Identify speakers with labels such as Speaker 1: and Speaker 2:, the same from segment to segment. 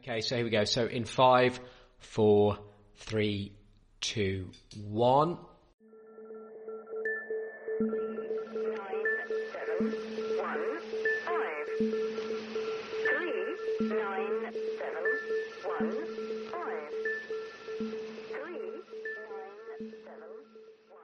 Speaker 1: Okay, so here we go. So in 5, 4, 3, 2, 1.
Speaker 2: 9, 7, 1, 5. 3, 9, 7, 1, 5. 3, 9, 7, 1.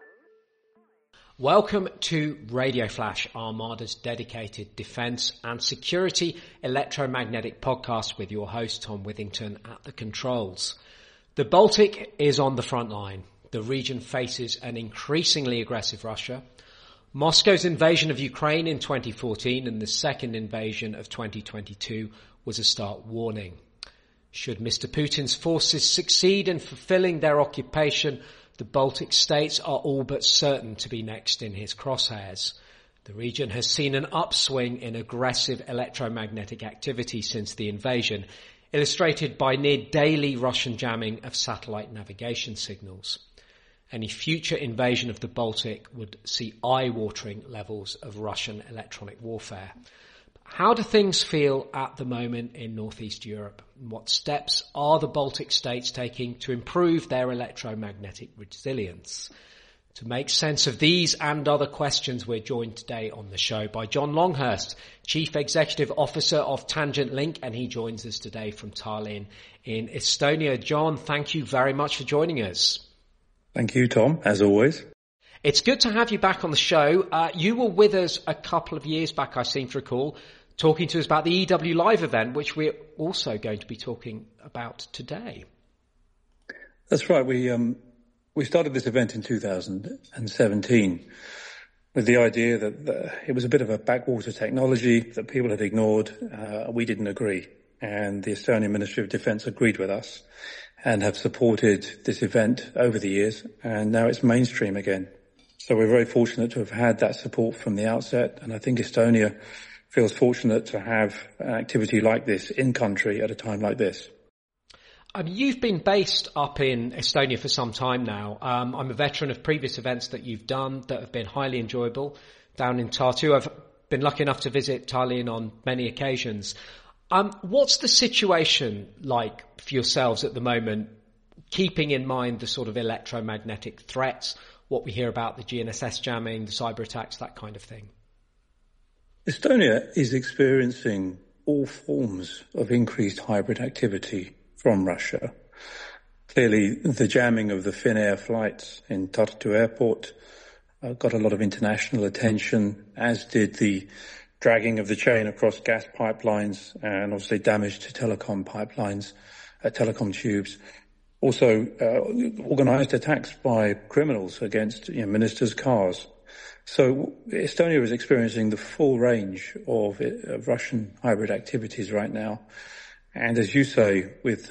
Speaker 1: Welcome to Radio Flash, Armada's dedicated defence and security electromagnetic podcast with your host Tom Withington at the controls. The Baltic is on the front line. The region faces an increasingly aggressive Russia. Moscow's invasion of Ukraine in 2014 and the second invasion of 2022 was a stark warning. Should Mr. Putin's forces succeed in fulfilling their occupation, the Baltic states are all but certain to be next in his crosshairs. The region has seen an upswing in aggressive electromagnetic activity since the invasion, illustrated by near daily Russian jamming of satellite navigation signals. Any future invasion of the Baltic would see eye-watering levels of Russian electronic warfare. How do things feel at the moment in Northeast Europe? And what steps are the Baltic states taking to improve their electromagnetic resilience? To make sense of these and other questions, we're joined today on the show by John Longhurst, Chief Executive Officer of Tangent Link, and he joins us today from Tallinn in Estonia. John, thank you very much for joining us.
Speaker 3: Thank you, Tom, as always.
Speaker 1: It's good to have you back on the show. You were with us a couple of years back, I seem to recall, talking to us about the EW Live event, which we're also going to be talking about today.
Speaker 3: That's right. We started this event in 2017 with the idea that it was a bit of a backwater technology that people had ignored. We didn't agree. And the Estonian Ministry of Defence agreed with us and have supported this event over the years. And now it's mainstream again. So we're very fortunate to have had that support from the outset. And I think Estonia feels fortunate to have an activity like this in country at a time like this.
Speaker 1: You've been based up in Estonia for some time now. I'm a veteran of previous events that you've done that have been highly enjoyable down in Tartu. I've been lucky enough to visit Tallinn on many occasions. What's the situation like for yourselves at the moment, keeping in mind the sort of electromagnetic threats, what we hear about the GNSS jamming, the cyber attacks, that kind of thing?
Speaker 3: Estonia is experiencing all forms of increased hybrid activity from Russia. Clearly, the jamming of the Finnair flights in Tartu Airport got a lot of international attention, as did the dragging of the chain across gas pipelines and obviously damage to telecom pipelines, telecom tubes. Also, organised attacks by criminals against ministers' cars. So Estonia is experiencing the full range of Russian hybrid activities right now. And as you say, with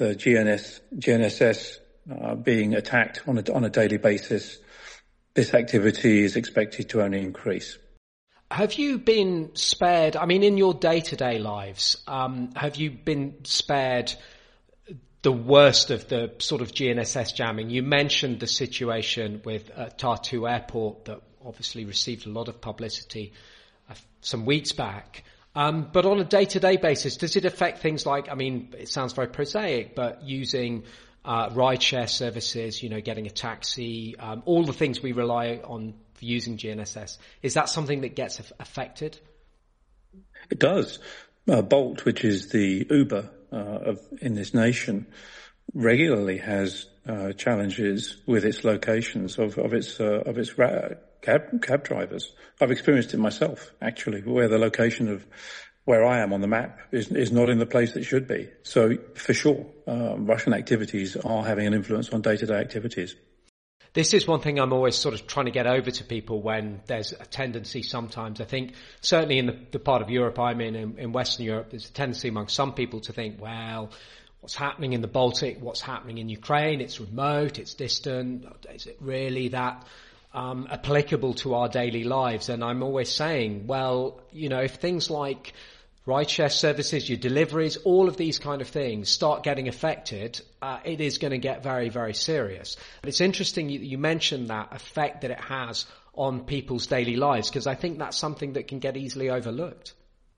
Speaker 3: GNSS being attacked on a daily basis, this activity is expected to only increase.
Speaker 1: Have you been spared, in your day-to-day lives, have you been spared the worst of the sort of GNSS jamming? You mentioned the situation with Tartu Airport that obviously received a lot of publicity some weeks back. But on a day-to-day basis, does it affect things like, it sounds very prosaic, but using ride-share services, getting a taxi, all the things we rely on for using GNSS, is that something that gets affected?
Speaker 3: It does. Bolt, which is the Uber in this nation, regularly has challenges with its locations of its cab drivers. I've experienced it myself, actually, where the location of where I am on the map is not in the place it should be. So, for sure, Russian activities are having an influence on day-to-day activities.
Speaker 1: This is one thing I'm always sort of trying to get over to people when there's a tendency sometimes. I think certainly in the part of Europe I'm in Western Europe, there's a tendency among some people to think, well, what's happening in the Baltic, what's happening in Ukraine, it's remote, it's distant, is it really that applicable to our daily lives? And I'm always saying, well, if things like rideshare services, your deliveries, all of these kind of things start getting affected, it is going to get very, very serious. But it's interesting you mentioned that effect that it has on people's daily lives, because I think that's something that can get easily overlooked.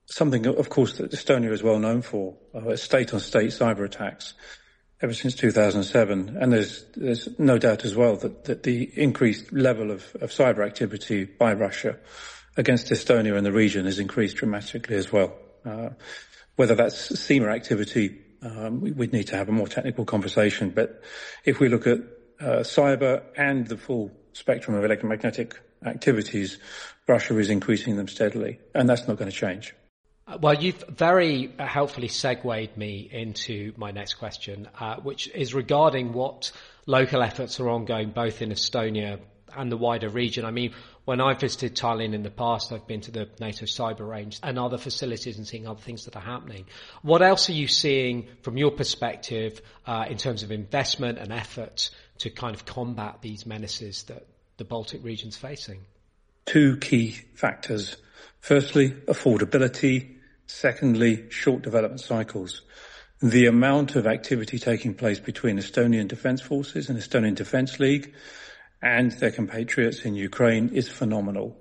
Speaker 3: something, of course, that Estonia is well known for, state-on-state cyber attacks ever since 2007. And there's no doubt as well that the increased level of cyber activity by Russia against Estonia and the region has increased dramatically as well. Whether that's CIMA activity, we'd need to have a more technical conversation. But if we look at cyber and the full spectrum of electromagnetic activities, Russia is increasing them steadily, and that's not going to change.
Speaker 1: Well, you've very helpfully segued me into my next question, which is regarding what local efforts are ongoing both in Estonia and the wider region. I mean, when I've visited Tallinn in the past, I've been to the NATO cyber range and other facilities and seeing other things that are happening. What else are you seeing from your perspective in terms of investment and effort to kind of combat these menaces that the Baltic region's facing?
Speaker 3: Two key factors. Firstly, affordability. Secondly, short development cycles. The amount of activity taking place between Estonian Defence Forces and Estonian Defence League and their compatriots in Ukraine is phenomenal.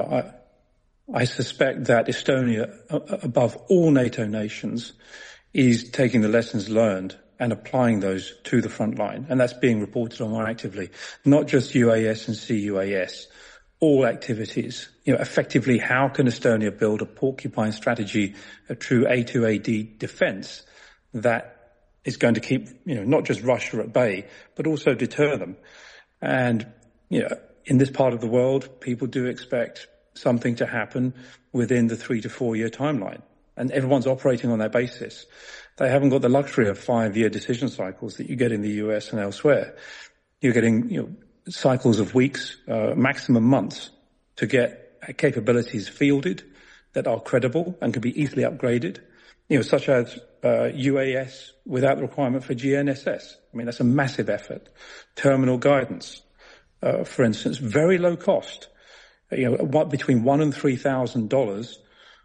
Speaker 3: I suspect that Estonia, above all NATO nations, is taking the lessons learned and applying those to the front line. And that's being reported on more actively. Not just UAS and CUAS. All activities, effectively, how can Estonia build a porcupine strategy, a true A2AD defense that is going to keep, not just Russia at bay, but also deter them. And, in this part of the world, people do expect something to happen within the 3 to 4 year timeline. And everyone's operating on that basis. They haven't got the luxury of 5-year decision cycles that you get in the US and elsewhere. You're getting, cycles of weeks, maximum months to get capabilities fielded that are credible and can be easily upgraded, such as UAS without the requirement for GNSS. I mean, that's a massive effort. Terminal guidance, for instance, very low cost, between $1,000 and $3,000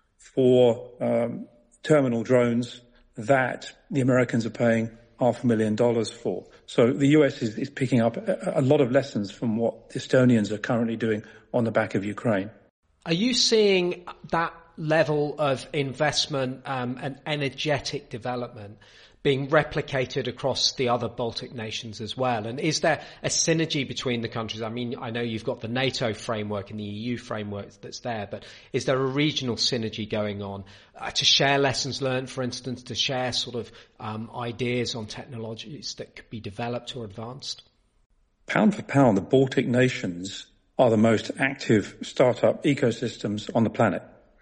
Speaker 3: for terminal drones that the Americans are paying $500,000 for. So the US is picking up a lot of lessons from what the Estonians are currently doing on the back of Ukraine.
Speaker 1: Are you seeing that level of investment and energetic development being replicated across the other Baltic nations as well? And is there a synergy between the countries? I mean, I know you've got the NATO framework and the EU framework that's there, but is there a regional synergy going on to share lessons learned, for instance, to share sort of ideas on technologies that could be developed or advanced?
Speaker 3: Pound for pound, the Baltic nations are the most active startup ecosystems on the planet.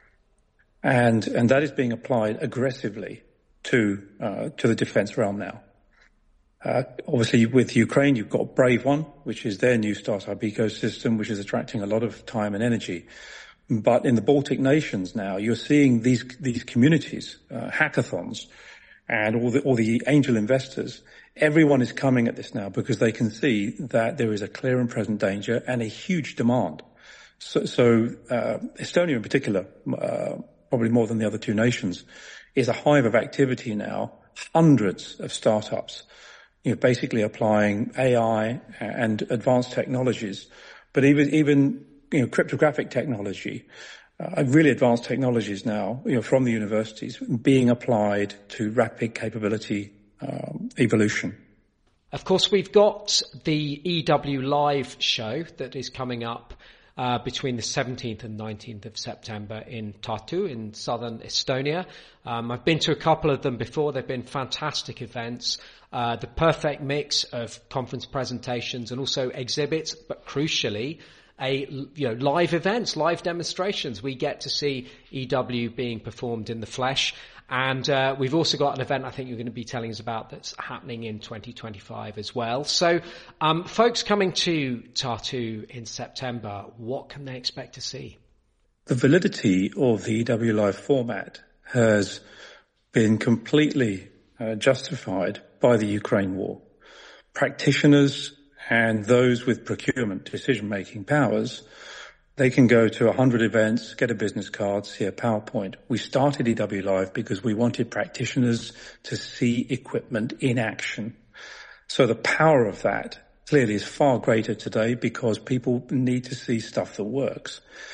Speaker 3: And that is being applied aggressively to the defense realm now. Obviously with Ukraine, you've got Brave One, which is their new startup ecosystem, which is attracting a lot of time and energy. But in the Baltic nations now, you're seeing these communities, hackathons, and all the angel investors. Everyone is coming at this now because they can see that there is a clear and present danger and a huge demand. So Estonia in particular, probably more than the other two nations, is a hive of activity now, hundreds of startups, basically applying AI and advanced technologies, but even cryptographic technology, really advanced technologies now, from the universities being applied to rapid capability evolution.
Speaker 1: Of course, we've got the EW Live show that is coming up between the 17th and 19th of September in Tartu in southern Estonia. I've been to a couple of them before. They've been fantastic events. The perfect mix of conference presentations and also exhibits, but crucially, live events, live demonstrations. We get to see EW being performed in the flesh. And we've also got an event I think you're going to be telling us about that's happening in 2025 as well. So folks coming to Tartu in September, what can they expect to see?
Speaker 3: The validity of the EW Live format has been completely justified by the Ukraine war. Practitioners and those with procurement decision-making powers, they can go to 100 events, get a business card, see a PowerPoint. We started EW Live because we wanted practitioners to see equipment in action. So the power of that clearly is far greater today because people need to see stuff that works.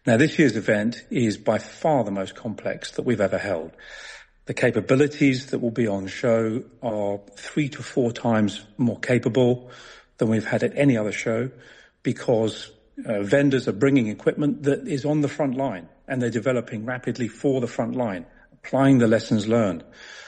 Speaker 3: Now, this year's event is by far the most complex that we've ever held. The capabilities that will be on show are 3 to 4 times more capable than we've had at any other show, because vendors are bringing equipment that is on the front line, and they're developing rapidly for the front line, applying the lessons learned.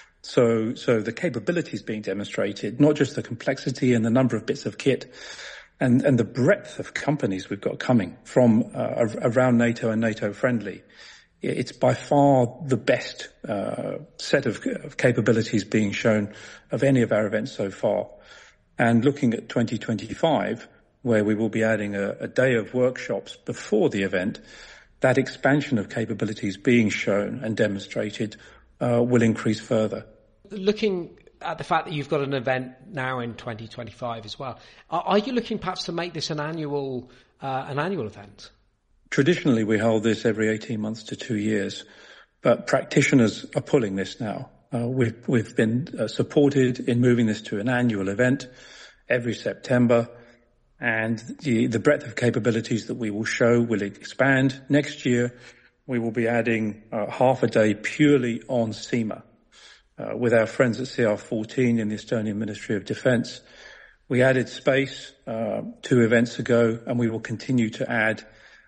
Speaker 3: So the capabilities being demonstrated, not just the complexity and the number of bits of kit, and the breadth of companies we've got coming from around NATO and NATO friendly. It's by far the best set of capabilities being shown of any of our events so far. And looking at 2025, where we will be adding a day of workshops before the event, that expansion of capabilities being shown and demonstrated will increase further.
Speaker 1: Looking at the fact that you've got an event now in 2025 as well, are you looking perhaps to make this an annual event?
Speaker 3: Traditionally, we hold this every 18 months to 2 years, but practitioners are pulling this now. We've been supported in moving this to an annual event every September, and the breadth of capabilities that we will show will expand. Next year, we will be adding half a day purely on CEMA with our friends at CR14 in the Estonian Ministry of Defence. We added space 2 events ago, and we will continue to add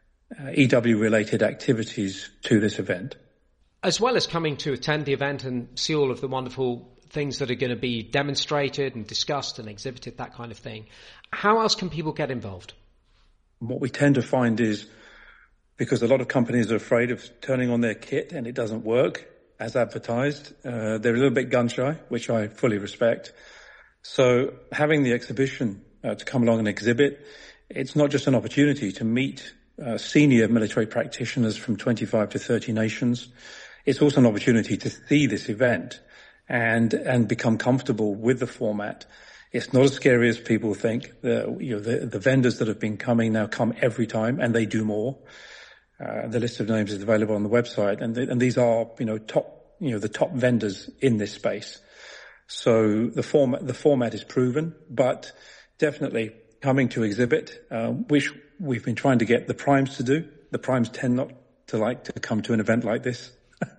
Speaker 3: EW-related activities to this event.
Speaker 1: As well as coming to attend the event and see all of the wonderful things that are going to be demonstrated and discussed and exhibited, that kind of thing, how else can people get involved?
Speaker 3: What we tend to find is, because a lot of companies are afraid of turning on their kit and it doesn't work as advertised, they're a little bit gun-shy, which I fully respect. So having the exhibition to come along and exhibit, it's not just an opportunity to meet senior military practitioners from 25 to 30 nations. It's also an opportunity to see this event and become comfortable with the format. It's not as scary as people think. The vendors that have been coming now come every time, and they do more. The list of names is available on the website, and these are the top vendors in this space. So the format is proven, but definitely coming to exhibit, which we've been trying to get the primes to do. The primes tend not to like to come to an event like this,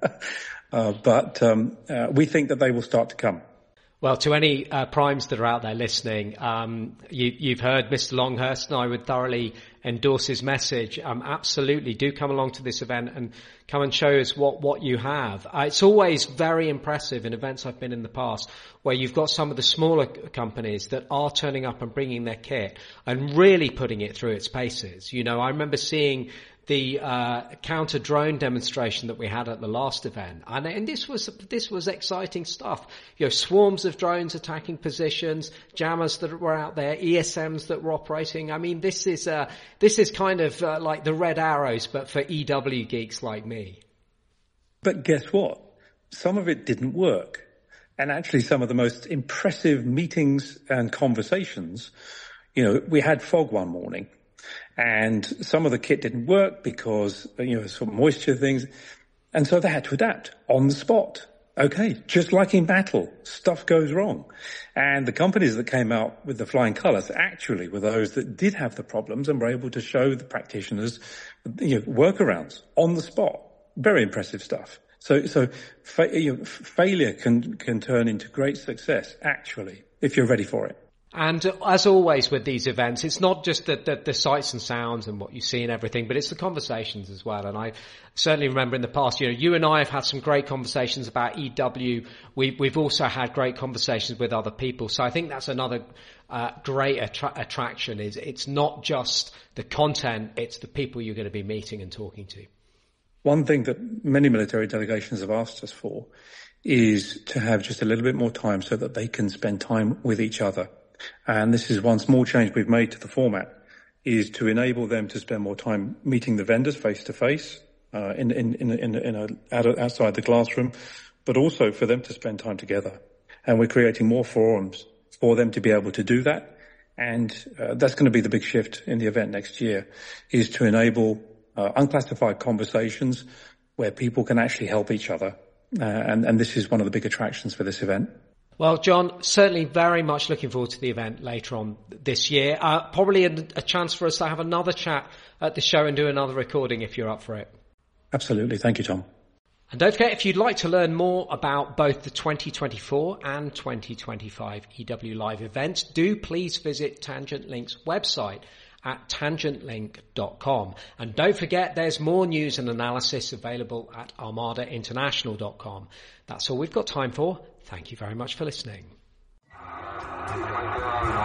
Speaker 3: but we think that they will start to come.
Speaker 1: Well, to any primes that are out there listening, you've heard Mr. Longhurst, and I would thoroughly endorse his message. Absolutely, do come along to this event and come and show us what you have. It's always very impressive in events I've been in the past, where you've got some of the smaller companies that are turning up and bringing their kit and really putting it through its paces. You know, I remember seeing the counter drone demonstration that we had at the last event, and this was exciting stuff. You know, swarms of drones attacking positions, jammers that were out there, ESMs that were operating. I mean, this is kind of like the Red Arrows, but for EW geeks like me.
Speaker 3: But guess what? Some of it didn't work, and actually, some of the most impressive meetings and conversations. You know, we had fog one morning, and some of the kit didn't work because, some moisture things. And so they had to adapt on the spot. Okay, just like in battle, stuff goes wrong. And the companies that came out with the flying colours actually were those that did have the problems and were able to show the practitioners, workarounds on the spot. Very impressive stuff. So failure can turn into great success, actually, if you're ready for it.
Speaker 1: And as always with these events, it's not just the sights and sounds and what you see and everything, but it's the conversations as well. And I certainly remember in the past, you and I have had some great conversations about EW. We've also had great conversations with other people. So I think that's another great attraction. Is it's not just the content, it's the people you're going to be meeting and talking to.
Speaker 3: One thing that many military delegations have asked us for is to have just a little bit more time so that they can spend time with each other. And this is one small change we've made to the format, is to enable them to spend more time meeting the vendors face to face, outside the classroom, but also for them to spend time together. And we're creating more forums for them to be able to do that. And that's going to be the big shift in the event next year, is to enable unclassified conversations where people can actually help each other. And this is one of the big attractions for this event.
Speaker 1: Well, John, certainly very much looking forward to the event later on this year. Probably a chance for us to have another chat at the show and do another recording if you're up for it.
Speaker 3: Absolutely. Thank you, Tom.
Speaker 1: And don't forget, if you'd like to learn more about both the 2024 and 2025 EW Live events, do please visit Tangent Link's website at tangentlink.com. And don't forget, there's more news and analysis available at armadainternational.com. That's all we've got time for. Thank you very much for listening.